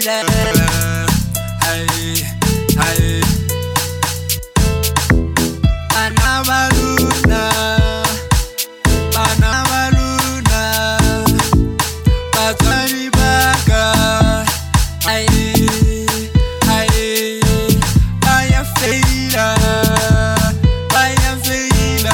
feyila. Hey, hey. Banabaluna, banabaluna, batswadi baka. Hey, hey, baya feyila, baya feyila.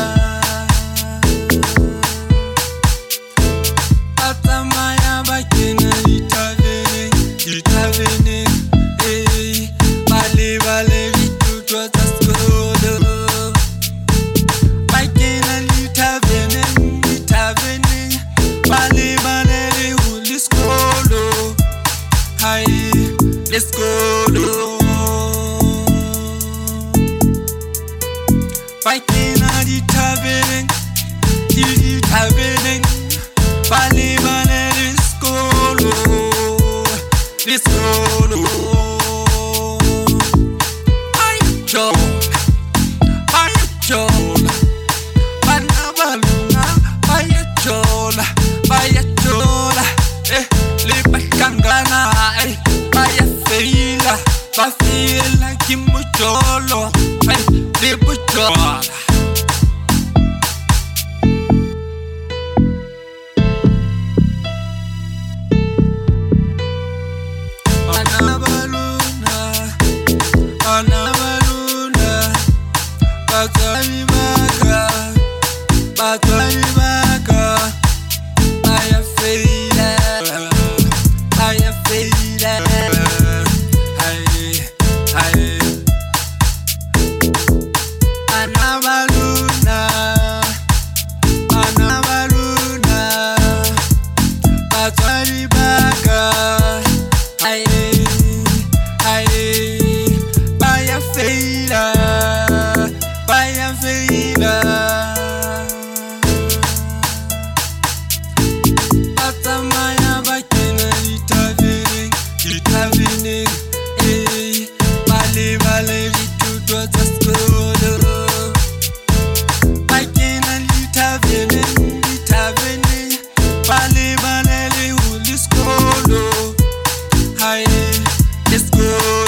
Atamaya bakena ditavene, ditavene. Hey, bale bale vitutwa tsa skolo. Bakena ditavene, ditavene. Bale bale le huli skolo. Hai, let's go. Bakena ditavene, ditavene. Bale bale let's go. Let's go. Bayachola, banabaluna, bayachola, bayachola. Libakangana, bayafeyila, bafeyila kimucholo, libuchola. Banabaluna, banabaluna, batswadi baka, batswadi baka. Bayafeyila, bayafeyila. Hey, hey. Banabaluna, banabaluna, batswadi baka. Hey, hey. Bayafeyila, bayafeyila. Atamaya bakena ditavene, ditavene. Hey, bale bale vitutwa tsa skolo. Bakena ditavene, ditavene. Bale bale le huli skolo. Hai, let's go.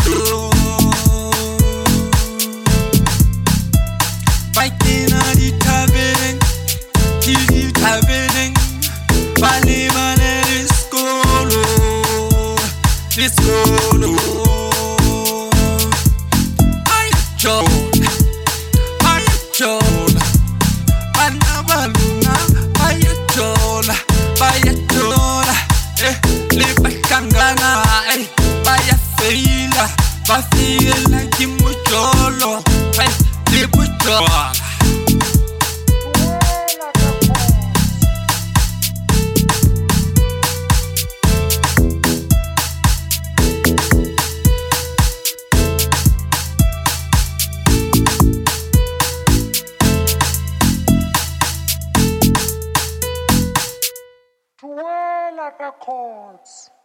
Bakena ditavene, ditavene. Bale bale let's go. Let's go. Bayachola, bayachola. Banabaluna, bayachola, bayachola. Libakangana, bayafeyila, bafeyila kimucholo. Libuchola. Tuela Records.